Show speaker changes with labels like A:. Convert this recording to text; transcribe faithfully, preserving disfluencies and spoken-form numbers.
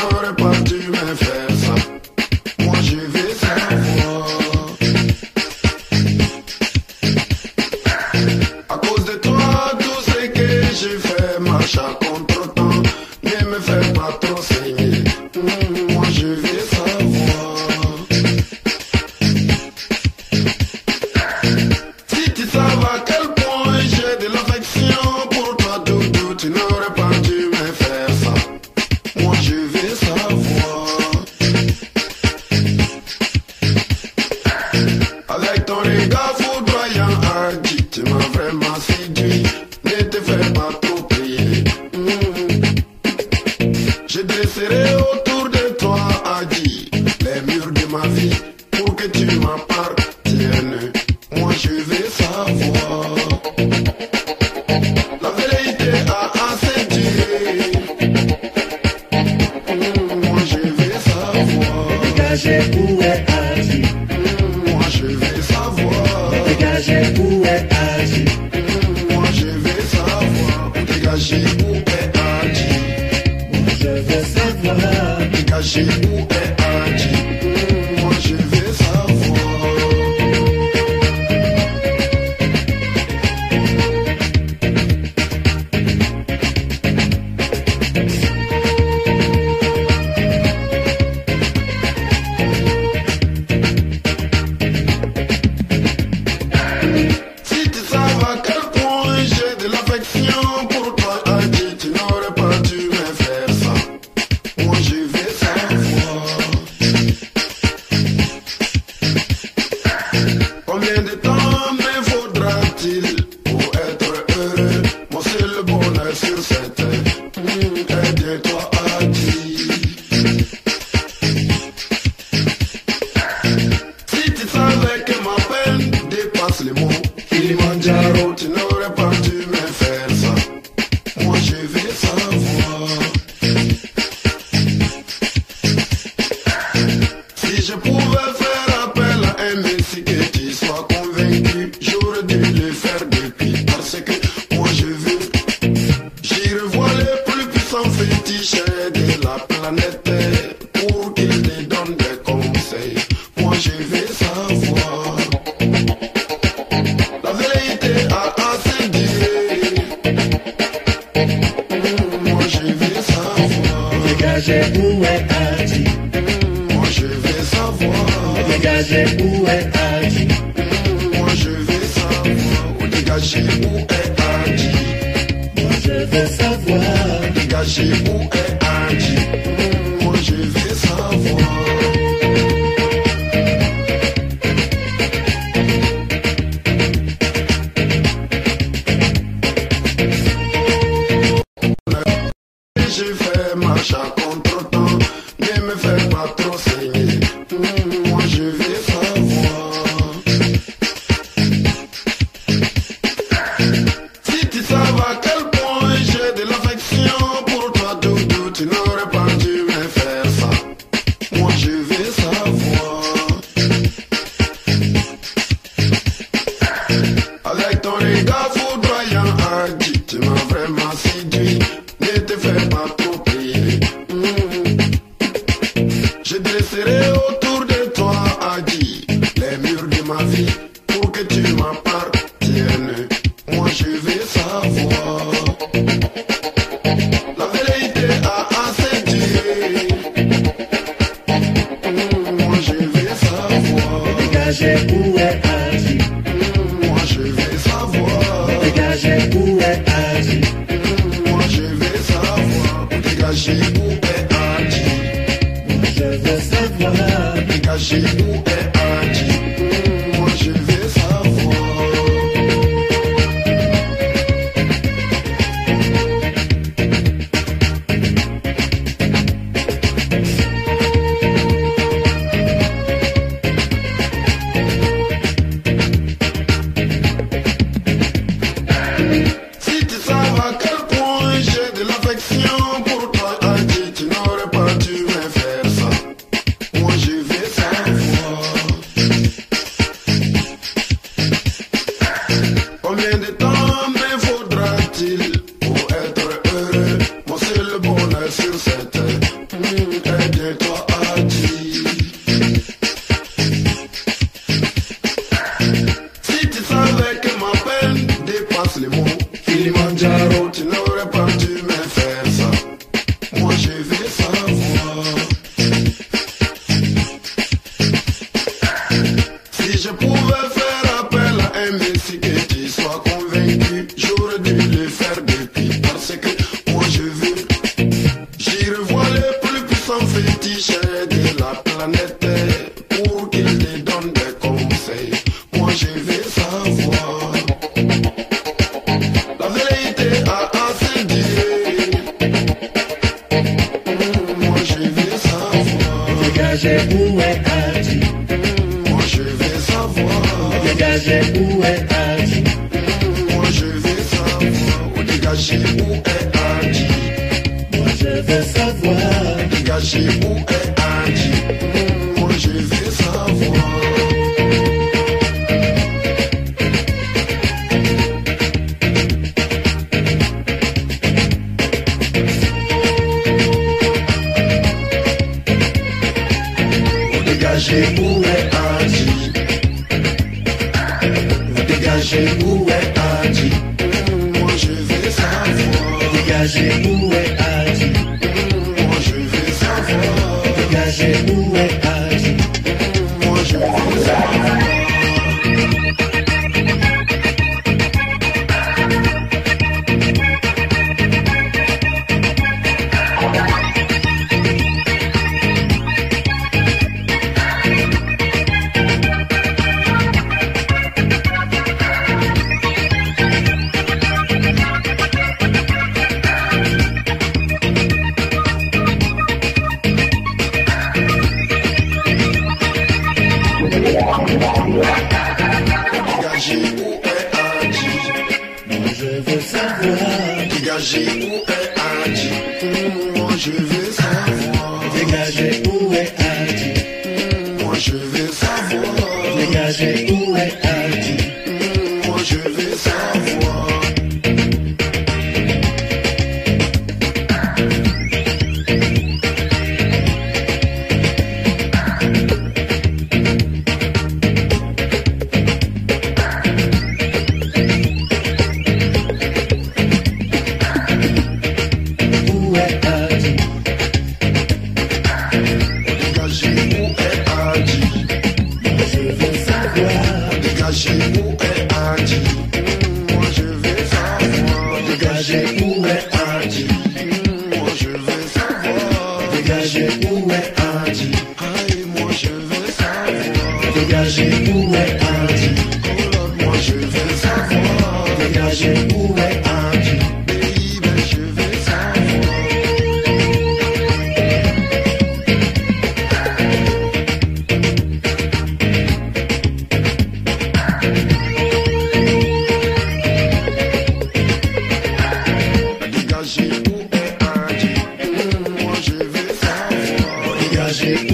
A: n'aurais pas dû me faire ça. Moi je vais savoir. À cause de toi, tout ce que j'ai fait marche à contre-temps. Ne me fais pas trop saigner. Mmh, moi je vais savoir. Si tu savais à quel point j'ai de l'affection pour toi, doudou, tu n'aurais pas dû me faire ça. Moi je vais savoir. Avec ton regard foudroyant, Adi, tu m'as vraiment séduit. Ne te fais pas trop prier. Mmh. Je dresserai autour de toi, Adi, les murs de ma vie pour que tu m'appartiennes. Moi je vais savoir. La vérité a assez duré. Mmh, moi je vais savoir.
B: Dégagez où est Adi.
A: Mmh, moi je vais savoir.
B: Dégagez où est Adi.
A: Mmh, moi je vais savoir. Dégagez où est Adi.
B: Moi je veux savoir.
A: Dégagez où est Adi. Mmh, moi je vais savoir. Si tu savais à quel point j'ai de l'affection pour toi, Adi, tu n'aurais pas dû me faire ça. Moi je vais savoir. Combien de temps me faudra-t-il pour être heureux? Mon seul bonheur sur cette terre, mmh, est bien toi, Adi. Si tu savais que ma peine dépasse les mots, Kilimanjaro, tu n'aurais pas dû me faire ça. Moi je vais savoir. Si je pouvais faire appel à un messie que tu sois convaincu, j'aurais dû le faire depuis. Parce que moi je veux. J'y revois les plus puissants fétiches de la planète Terre pour qu'ils te donnent des conseils. Moi je vais savoir. La vérité a assez duré. Mmh, moi je vais savoir.
B: Dégagez où est Adi.
A: Mmh, moi je vais savoir.
B: Dégagez où est Adi.
A: Mmh, moi je vais savoir. Dégagez où est Adi.
B: Moi je veux savoir.
A: Dégagez où est Adi. Mmh, moi je vais savoir. J'ai fait marche à contre-temps. Ne me fais pas trop saigner. Mmh, moi je vais savoir. Si tu savais à quel point j'ai de l'affection pour toi, doudou, tu n'aurais pas dû me faire ça. Moi je vais savoir. Avec ton regard foudroyant, Adi, tu m'as vraiment séduit. Ne te fais pas trop prier. Mmh. Je dresserai autour de toi, Adi, les murs de ma vie pour que tu m'appartiennes. Moi je vais savoir. La vérité a assez duré. Mmh, moi je vais savoir.
B: Dégagez où est Adi.
A: Mmh, moi je vais savoir.
B: Dégagez où est Adi.
A: Mmh, moi je vais savoir. Dégagez où est Adi.
B: Moi je veux savoir.
A: Dégagez où est Adi. Mmh, moi je vais savoir. Si tu savais à quel point j'ai de l'affection pour toi, Adi, tu n'aurais pas dû me faire ça. Moi je vais savoir. son fétiche de la planète pour qu'il te donne des conseils. Moi je vais savoir. La vérité a assez dit. Moi je vais savoir.
B: Dégagez où est Adi.
A: Moi je vais savoir.
B: Dégagez où est Adi.
A: Moi je vais savoir. Dégagez où est Adi.
B: Moi je veux savoir.
A: Dégagez où est Adi. Moi je vais savoir. Dégagez où est Adi. Dégagez où est Adi. Moi je vais savoir.
B: Dégagez où est Adi.
A: Moi je vais savoir.
B: Dégagez où est Adi.
A: Moi je vais savoir. Dégagez où est Adi.
B: Moi je veux savoir.
A: Dégagez où est Adi. Moi je vais savoir.
B: Dégagez où est Adi.
A: Moi je vais savoir.
B: Dégagez où est Adi.
A: Moi je vais savoir.
B: Où est Adi.
A: Dégagez où est Adi.
B: Moi je veux savoir.
A: Dégagez où est Adi. Moi je vais savoir.
B: Dégagez où est Adi.
A: Moi je vais savoir.
B: Dégagez où est Adi.
A: Aïe, moi je vais savoir.
B: Dégagez où est Adi.
A: Oh là, moi je vais savoir.
B: Dégagez où est Adi.
A: Baby, je vais savoir. Dégagez où est Adi. Moi je vais savoir.
B: Dégagez